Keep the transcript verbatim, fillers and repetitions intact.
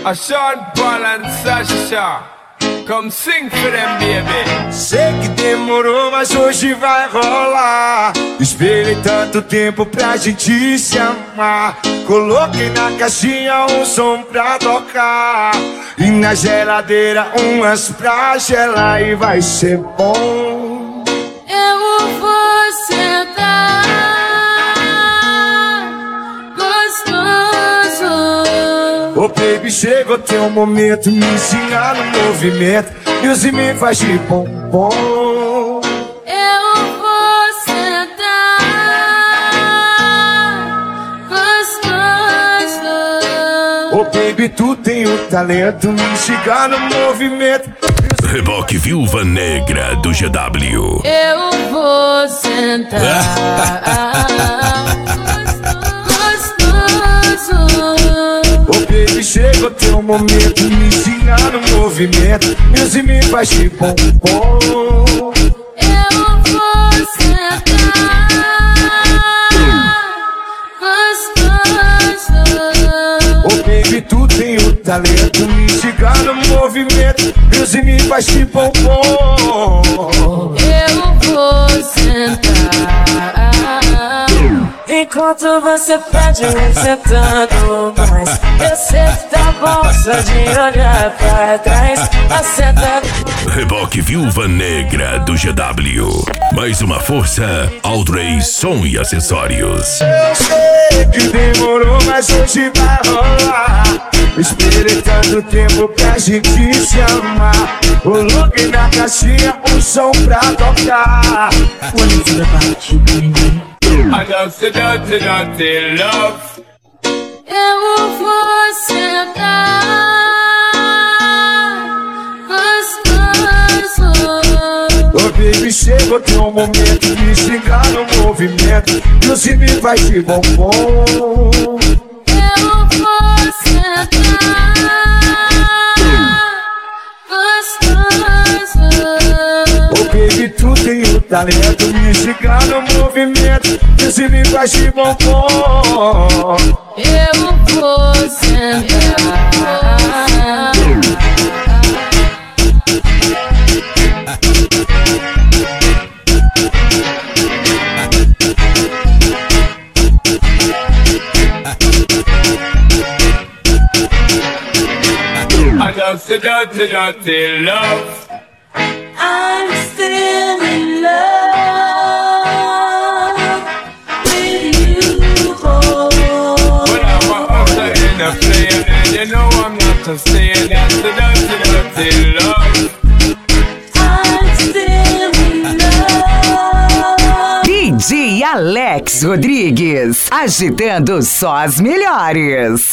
A Sean Paul and Sasha, come sing for them, baby. Sei que demorou, mas hoje vai rolar. Esperei tanto tempo pra gente se amar. Coloquei na caixinha um som pra tocar e na geladeira umas pra gelar. E vai ser bom. Eu vou sentar gostoso. Ô baby, chegou teu momento, me ensinar no movimento. Deus me faz de bombom. Eu vou sentar gostoso. Ô baby, tu tem o talento, me ensinar no movimento. Reboque Viúva Negra do G W. Eu vou sentar gostoso. Ô baby, chegou teu momento, me ensinar no movimento. Deus me faz de bombom. Eu vou sentar gostoso. Ô baby, tu tem o talento, me ensinar no movimento. Deus me faz de bombom. Eu vou sentar. Enquanto você pede, eu sentando mais. Eu sei que tá bom só de olhar pra trás. Assentado. Reboque Viúva Negra do G W. Mais uma força, Audrey Som e Acessórios. Eu sei que demorou, mas hoje vai rolar. Esperei tanto tempo pra gente se amar. Coloquei na caixinha um som pra tocar. What is it about you, baby? I love the dirty, dirty love. Eu vou sentar gostoso. Ô baby, chegou teu momento, me xingar no movimento. Deus me vai de bombom. Eu vou sentar gostoso. Ô baby, tu tem o talento, me xingar no movimento. Deus me vai de bombom. Eu vou sentar. I love the dirty, dirty love. I'm still in love with you, boy. When I'm a hustler in a player, and you know I'm not a stayer. That's the dirty, dirty love. I'm still in love. D J Alex Rodrigues, agitando só as melhores.